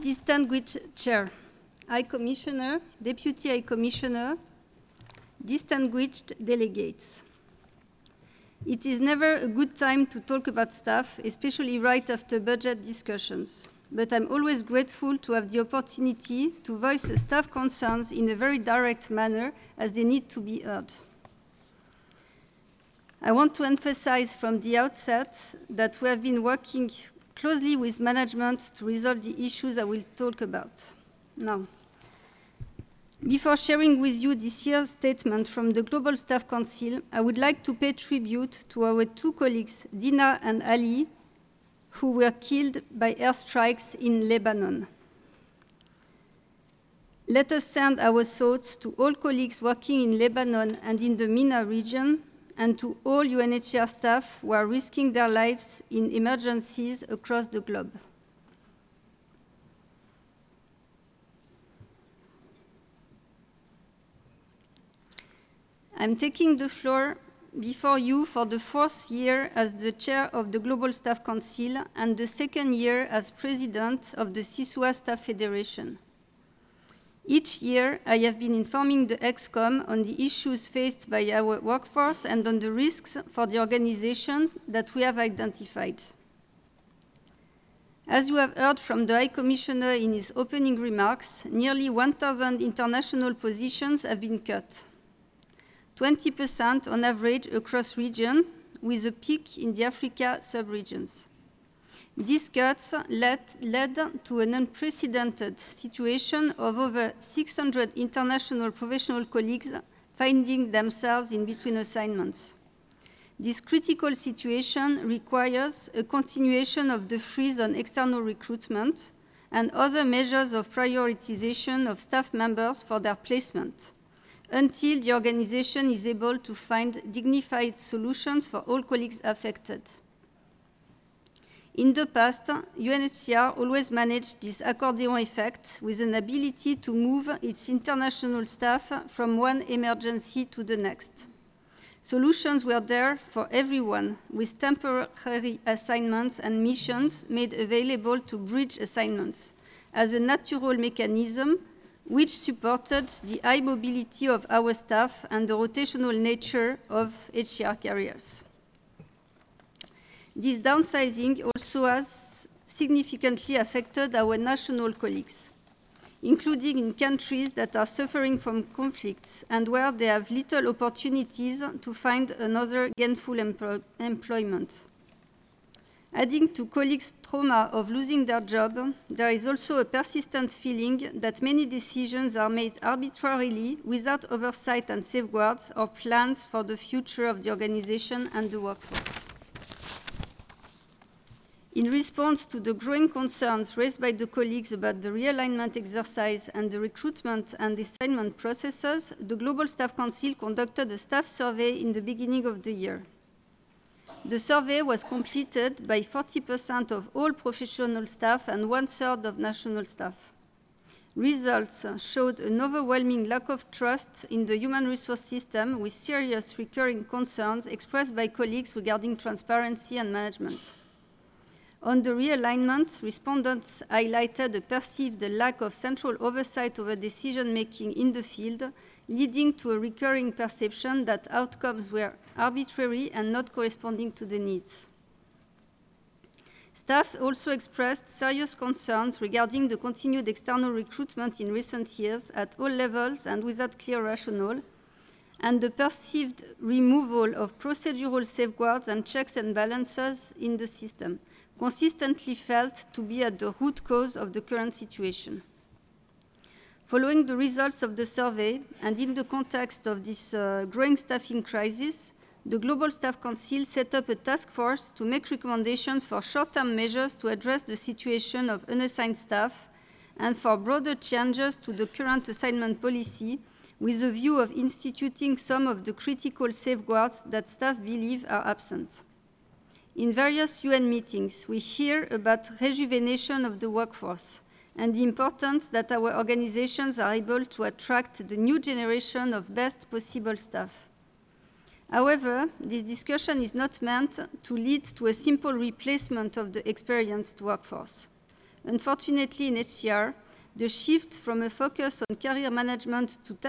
distinguished Chair, High Commissioner, Deputy High Commissioner, distinguished delegates. It is never a good time to talk about staff, especially right after budget discussions. But I'm always grateful to have the opportunity to voice staff concerns in a very direct manner as they need to be heard. I want to emphasize from the outset that we have been working closely with management to resolve the issues I will talk about now. Before sharing with you this year's statement from the Global Staff Council, I would like to pay tribute to our two colleagues, Dina and Ali, who were killed by airstrikes in Lebanon. Let us send our thoughts to all colleagues working in Lebanon and in the MENA region, and to all UNHCR staff who are risking their lives in emergencies across the globe. I'm taking the floor before you for the fourth year as the chair of the Global Staff Council and the second year as president of the CISUA Staff Federation. Each year, I have been informing the ExCom on the issues faced by our workforce and on the risks for the organizations that we have identified. As you have heard from the High Commissioner in his opening remarks, nearly 1,000 international positions have been cut, 20% on average across regions, with a peak in the Africa sub-regions. These cuts led to an unprecedented situation of over 600 international professional colleagues finding themselves in between assignments. This critical situation requires a continuation of the freeze on external recruitment and other measures of prioritization of staff members for their placement, until the organization is able to find dignified solutions for all colleagues affected. In the past, UNHCR always managed this accordion effect with an ability to move its international staff from one emergency to the next. Solutions were there for everyone, with temporary assignments and missions made available to bridge assignments as a natural mechanism which supported the high mobility of our staff and the rotational nature of HCR carriers. This downsizing also has significantly affected our national colleagues, including in countries that are suffering from conflicts and where they have little opportunities to find another gainful employment. Adding to colleagues' trauma of losing their job, there is also a persistent feeling that many decisions are made arbitrarily without oversight and safeguards or plans for the future of the organization and the workforce. In response to the growing concerns raised by the colleagues about the realignment exercise and the recruitment and assignment processes, the Global Staff Council conducted a staff survey in the beginning of the year. The survey was completed by 40% of all professional staff and 1/3 of national staff. Results showed an overwhelming lack of trust in the human resource system, with serious recurring concerns expressed by colleagues regarding transparency and management. On the realignment, respondents highlighted a perceived lack of central oversight over decision-making in the field, leading to a recurring perception that outcomes were arbitrary and not corresponding to the needs. Staff also expressed serious concerns regarding the continued external recruitment in recent years at all levels and without clear rationale, and the perceived removal of procedural safeguards and checks and balances in the system, consistently felt to be at the root cause of the current situation. Following the results of the survey, and in the context of this growing staffing crisis, the Global Staff Council set up a task force to make recommendations for short-term measures to address the situation of unassigned staff and for broader changes to the current assignment policy, with a view of instituting some of the critical safeguards that staff believe are absent. In various UN meetings, we hear about rejuvenation of the workforce and the importance that our organizations are able to attract the new generation of best possible staff. However, this discussion is not meant to lead to a simple replacement of the experienced workforce. Unfortunately, in HCR, the shift from a focus on career management to